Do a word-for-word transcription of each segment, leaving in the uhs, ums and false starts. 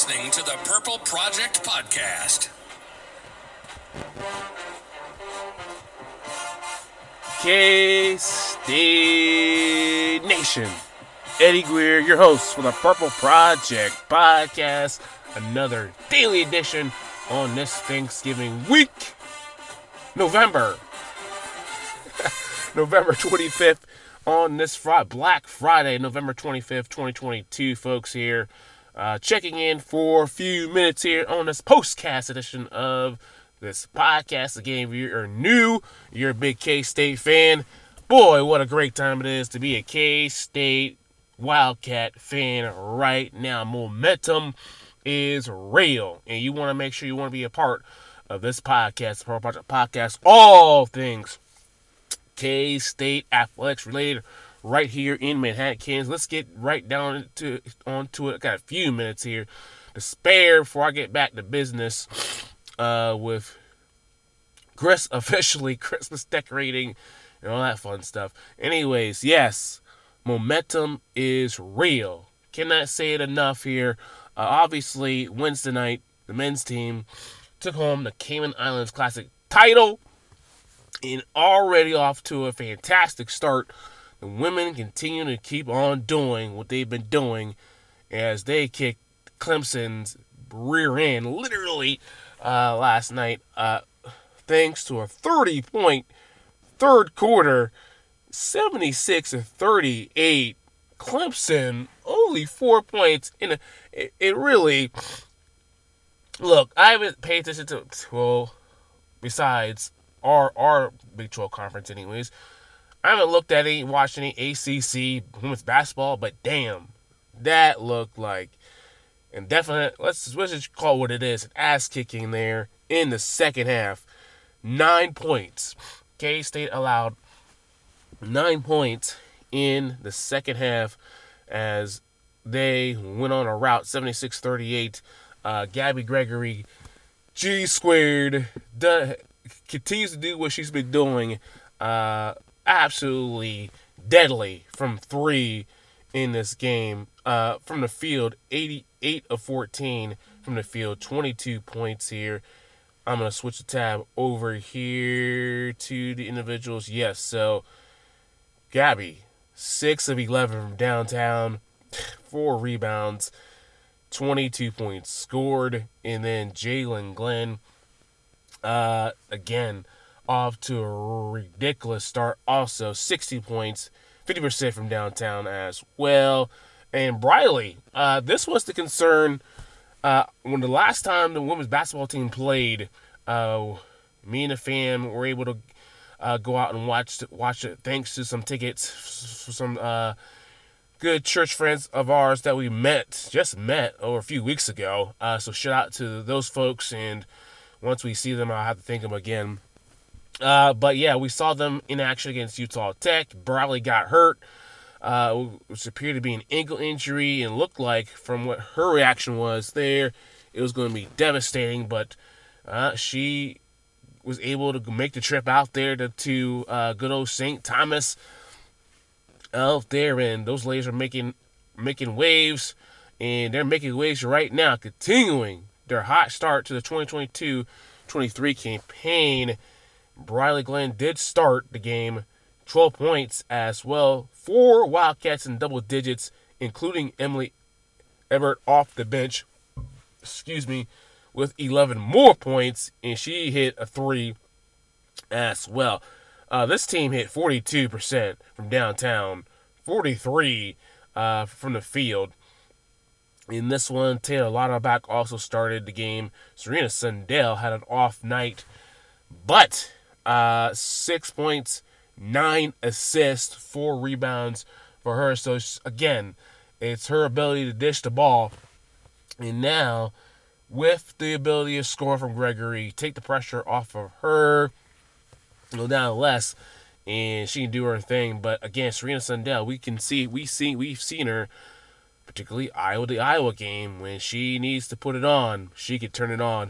listening to the Purple Project Podcast. K-State Nation. Eddie Greer, your host for the Purple Project Podcast. Another daily edition on this Thanksgiving week. November. November twenty-fifth on this Friday, Black Friday, November twenty-fifth, twenty twenty-two, folks here. Uh, checking in for a few minutes here on this postcast edition of this podcast. Again, if you're new, you're a big K-State fan. Boy, what a great time it is to be a K-State Wildcat fan right now. Momentum is real, and you want to make sure you want to be a part of this podcast, the Purple Project Podcast, all things K-State athletics related right here in Manhattan, Kansas. Let's get right down to onto it. I got a few minutes here to spare before I get back to business uh, with Chris officially Christmas decorating and all that fun stuff. Anyways, yes, momentum is real. Cannot say it enough here. Uh, obviously, Wednesday night, the men's team took home the Cayman Islands Classic title and already off to a fantastic start. The women continue to keep on doing what they've been doing as they kick Clemson's rear end literally uh, last night, uh, thanks to a thirty-point third quarter, seventy-six to thirty-eight. Clemson only four points in a, it, it really. Look, I haven't paid attention to well, besides our our Big twelve conference, anyways. I haven't looked at any, watched any A C C women's basketball, but damn, that looked like, and definitely, let's, let's just call it what it is, an ass kicking there in the second half. Nine points. K-State allowed nine points in the second half as they went on a route, seventy-six thirty-eight. Uh, Gabby Gregory, G squared, the, continues to do what she's been doing. Uh, absolutely deadly from three in this game. Uh, from the field, eighty-eight of fourteen from the field, twenty-two points here. I'm going to switch the tab over here to the individuals. Yes, so Gabby, six of eleven from downtown, four rebounds, twenty-two points scored. And then Jalen Glenn, uh, again, off to a ridiculous start. Also, sixty points, fifty percent from downtown as well. And Briley, uh, this was the concern. Uh, when the last time the women's basketball team played, uh, me and the fam were able to uh, go out and watch watch it thanks to some tickets for some uh, good church friends of ours that we met, just met over a few weeks ago. Uh, so shout out to those folks, and once we see them, I'll have to thank them again. Uh, but yeah, we saw them in action against Utah Tech. Briley got hurt, uh, which appeared to be an ankle injury, and looked like, from what her reaction was there, it was going to be devastating. But uh, she was able to make the trip out there to, to uh, good old Saint Thomas out there, and those ladies are making making waves, and they're making waves right now, continuing their hot start to the twenty twenty-two twenty-three campaign. Briley Glenn did start the game, twelve points as well. Four Wildcats in double digits, including Emily Everett off the bench, excuse me, with eleven more points, and she hit a three as well. Uh, this team hit forty-two percent from downtown, forty-three uh, from the field. In this one, Taylor Lauterbach also started the game. Serena Sundell had an off night, but uh, six points, nine assists, four rebounds for her. So, again, it's her ability to dish the ball. And now, with the ability to score from Gregory, take the pressure off of her, go down less, and she can do her thing. But again, Serena Sundell, we can see, we see, we've seen her, particularly Iowa, the Iowa game, when she needs to put it on, she can turn it on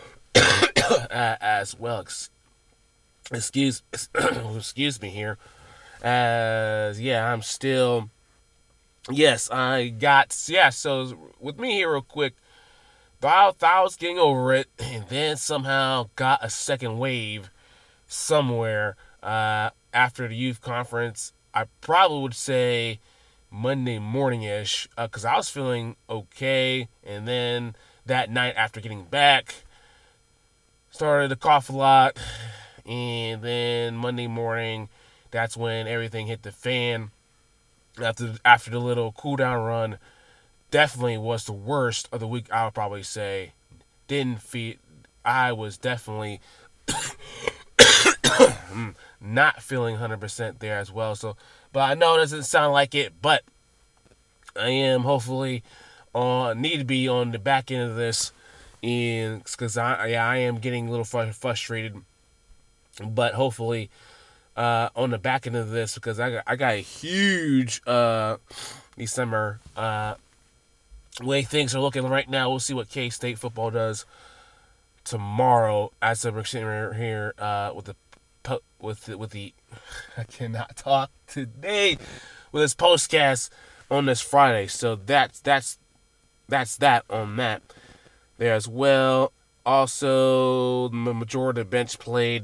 as well. Excuse, excuse me here. As yeah, I'm still. Yes, I got yeah. So with me here, real quick, thought, thought I was getting over it, and then somehow got a second wave somewhere uh, after the youth conference. I probably would say Monday morning-ish, because uh, I was feeling okay, and then that night after getting back, started to cough a lot, and then Monday morning, that's when everything hit the fan. After after the little cool down run, definitely was the worst of the week. I would probably say. Didn't feel. I was definitely not feeling one hundred percent there as well. So, but I know it doesn't sound like it, but I am hopefully on need to be on the back end of this, and because I yeah, I am getting a little frustrated, but hopefully uh, on the back end of this, because I got I got a huge uh, December uh, way things are looking right now. We'll see what K-State football does tomorrow as we're sitting here uh, with the with the, with the I cannot talk today with this postcast on this Friday. So that's that's that's that on that there as well. Also, the majority of the bench played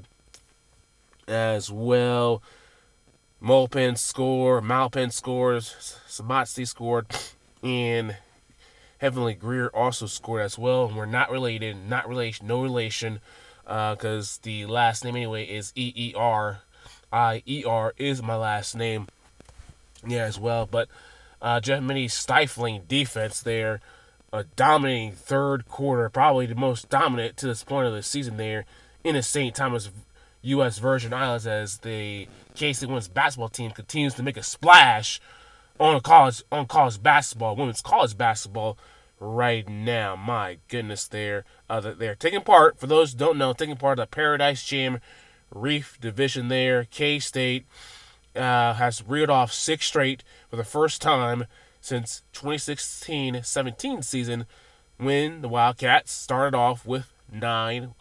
as well. Molpin scored, Malpin scores, Samatsi scored, and Heavenly Greer also scored as well. And we're not related, not relation, no relation, because uh, the last name anyway is E E R. I E R is my last name, yeah, as well. But uh, Jeff Minnie's stifling defense there, a dominating third quarter, probably the most dominant to this point of the season there in the Saint Thomas U S Virgin Islands, as the K-State women's basketball team continues to make a splash on college on college basketball, women's college basketball right now. My goodness, there uh, they're taking part. For those who don't know, taking part of the Paradise Jam Reef Division. There, K-State uh, has reeled off six straight for the first time since twenty sixteen seventeen season, when the Wildcats started off with nine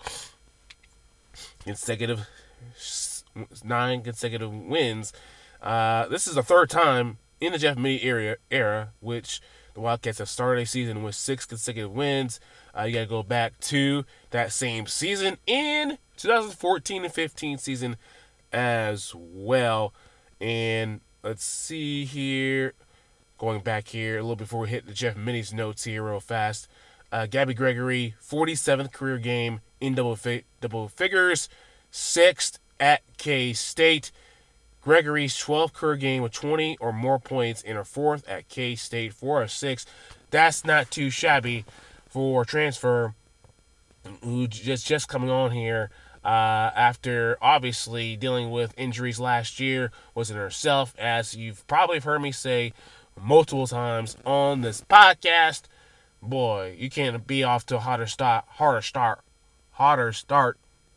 consecutive nine consecutive wins. Uh, this is the third time in the Jeff Mittie era, era, which the Wildcats have started a season with six consecutive wins. Uh, you got to go back to that same season in twenty fourteen and fifteen season as well. And let's see here. Going back here a little before we hit the Jeff Mittie's notes here real fast. Uh, Gabby Gregory, forty-seventh career game in double fi- double figures, sixth at K-State. Gregory's twelfth career game with twenty or more points, in her fourth at K-State, four or six. That's not too shabby for a transfer who just just coming on here uh, after obviously dealing with injuries last year. Wasn't herself, as you've probably heard me say multiple times on this podcast. Boy, you can't be off to a hotter start, harder start, hotter start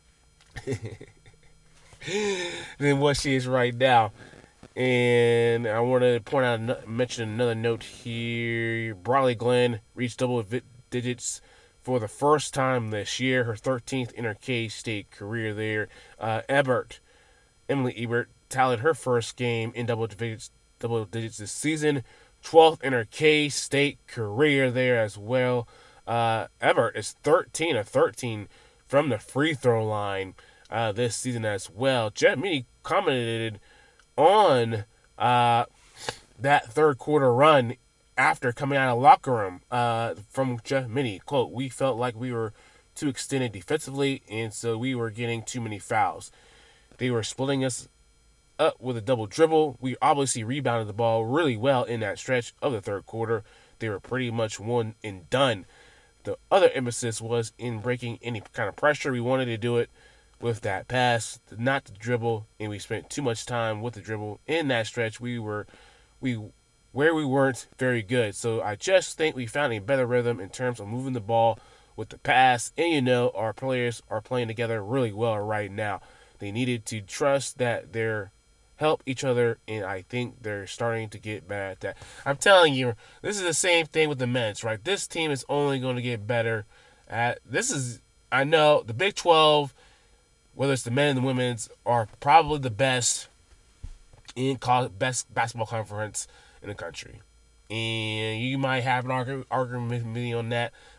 than what she is right now. And I want to point out, mention another note here. Briley Glenn reached double digits for the first time this year, her thirteenth in her K-State career there. Uh, Ebert, Emily Ebert, tallied her first game in double digits, double digits this season, twelfth in her K-State career there as well. Uh, Ebert is thirteen of thirteen from the free throw line uh, this season as well. Jeff Mittie commented on uh, that third quarter run after coming out of the locker room uh, from Jeff Mittie. Quote, "We felt like we were too extended defensively, and so we were getting too many fouls. They were splitting us up with a double dribble. We obviously rebounded the ball really well in that stretch of the third quarter. They were pretty much one and done. The other emphasis was in breaking any kind of pressure. We wanted to do it with that pass, not the dribble, and we spent too much time with the dribble in that stretch. We were, we, where we weren't very good. So I just think we found a better rhythm in terms of moving the ball with the pass. And you know, our players are playing together really well right now. They needed to trust that they're help each other, and I think they're starting to get better at that." I'm telling you, this is the same thing with the men's, right? This team is only going to get better at this. Is I know the Big twelve, whether it's the men and the women's, are probably the best in college, best basketball conference in the country. And you might have an argument with me on that,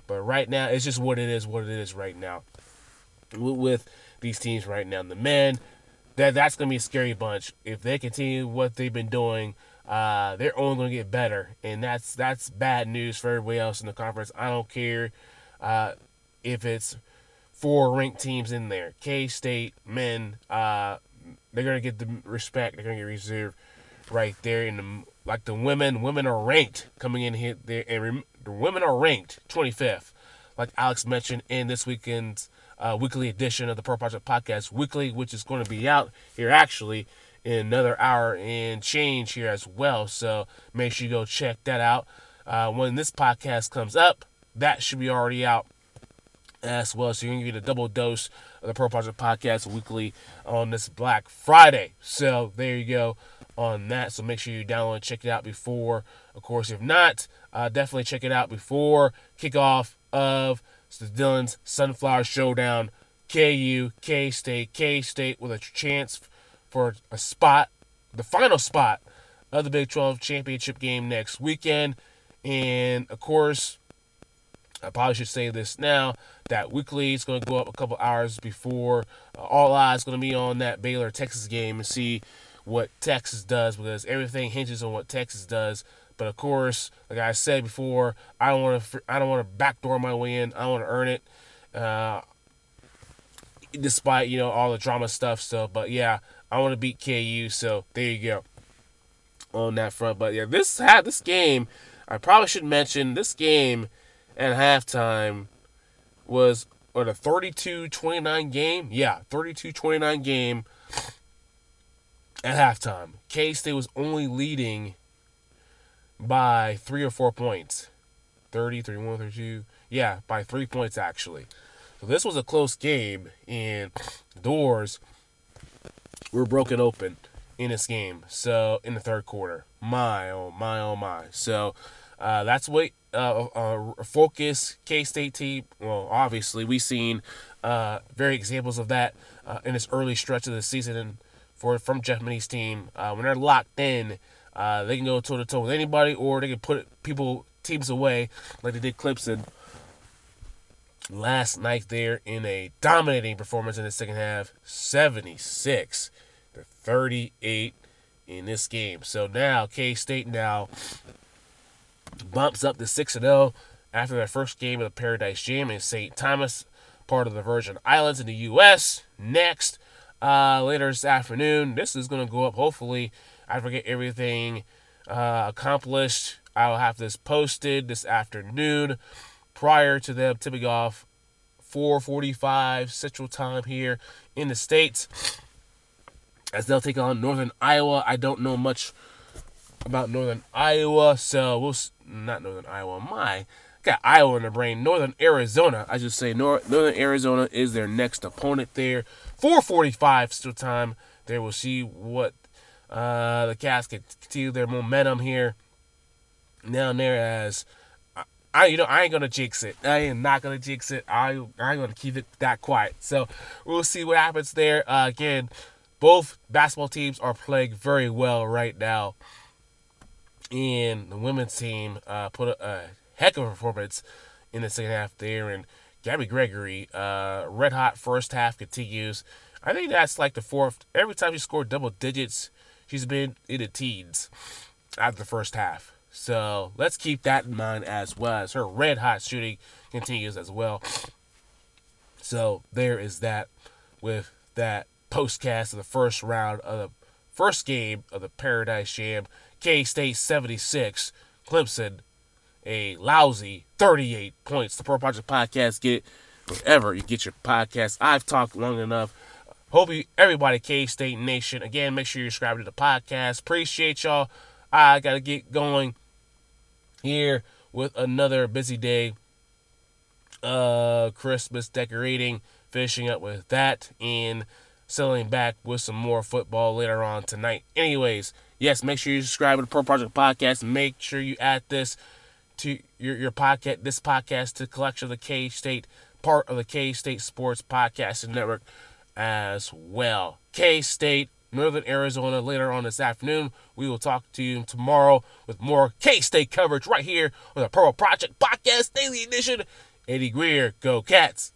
But right now, it's just what it is, what it is right now. With, with these teams right now, the men, that that's going to be a scary bunch. If they continue what they've been doing, uh, they're only going to get better. And that's that's bad news for everybody else in the conference. I don't care uh, if it's four ranked teams in there. K-State, men, uh, they're going to get the respect. They're going to get reserved right there. In the, like the women, women are ranked coming in here. There, and rem, the women are ranked twenty-fifth, like Alex mentioned in this weekend's uh, weekly edition of the Pro Project Podcast Weekly, which is going to be out here actually in another hour and change here as well. So make sure you go check that out. Uh, when this podcast comes up, that should be already out as well. So you're going to get a double dose of the Pro Project Podcast Weekly on this Black Friday. So there you go on that. So make sure you download and check it out before. Of course, if not, uh, definitely check it out before kickoff of the Dillon's Sunflower Showdown. K U, K-State, K-State with a chance for a spot, the final spot of the Big twelve championship game next weekend. And, of course, I probably should say this now, that weekly is going to go up a couple hours before uh, all eyes going to be on that Baylor-Texas game and see what Texas does, because everything hinges on what Texas does. But of course, like I said before, I don't want to I don't want to backdoor my way in. I want to earn it, uh, despite you know all the drama stuff. So, but yeah, I want to beat K U. So there you go on that front. But yeah, this had this game. I probably should mention this game at halftime was what, a thirty-two twenty-nine game? Yeah, thirty-two twenty-nine game at halftime. K-State was only leading by three or four points. thirty, thirty-one, thirty-two. Yeah, by three points actually. So this was a close game, and doors were broken open in this game. So in the third quarter, my oh my oh my. So uh, that's what uh, uh, focus K-State team. Well, obviously we've seen uh, very examples of that uh, in this early stretch of the season, and for from Jeff Minnie's team uh, when they're locked in, uh, they can go toe to toe with anybody, or they can put people teams away like they did Clemson last night there in a dominating performance in the second half, seventy-six to thirty-eight in this game. So now K-State now bumps up to six and oh after their first game of the Paradise Jam in Saint Thomas, part of the Virgin Islands in the U S Next, uh, later this afternoon, this is going to go up hopefully after I get everything uh, accomplished. I'll have this posted this afternoon prior to them tipping off four forty-five Central Time here in the States, as they'll take on Northern Iowa. I don't know much about Northern Iowa, so we'll not Northern Iowa. My got Iowa in the brain. Northern Arizona. I just say North, Northern Arizona is their next opponent there. four forty-five Central Time. There we'll see what uh, the Cats can continue their momentum here down there. As I, I, you know, I ain't gonna jinx it. I am not gonna jinx it. I, I'm gonna keep it that quiet. So we'll see what happens there. Uh, again, both basketball teams are playing very well right now. And the women's team uh, put a, a heck of a performance in the second half there. And Gabby Gregory, uh, red hot first half continues. I think that's like the fourth. Every time she scored double digits, she's been in the teens after the first half. So let's keep that in mind as well, as her red hot shooting continues as well. So there is that with that postcast of the first round of the first game of the Paradise Jam. K-State seventy-six, Clemson a lousy thirty-eight points. The Pro Project Podcast, get it wherever you get your podcast. I've talked long enough. Hope you, everybody, K-State Nation, again, make sure you're subscribed to the podcast. Appreciate y'all. I got to get going here with another busy day. Uh, Christmas decorating, finishing up with that, and settling back with some more football later on tonight. Anyways, yes, make sure you subscribe to the Pro Project Podcast. Make sure you add this to your, your podcast, this podcast to the collection of the K-State, part of the K-State Sports Podcasting Network as well. K-State, Northern Arizona, later on this afternoon. We will talk to you tomorrow with more K-State coverage right here on the Pro Project Podcast Daily Edition. Eddie Greer, go Cats.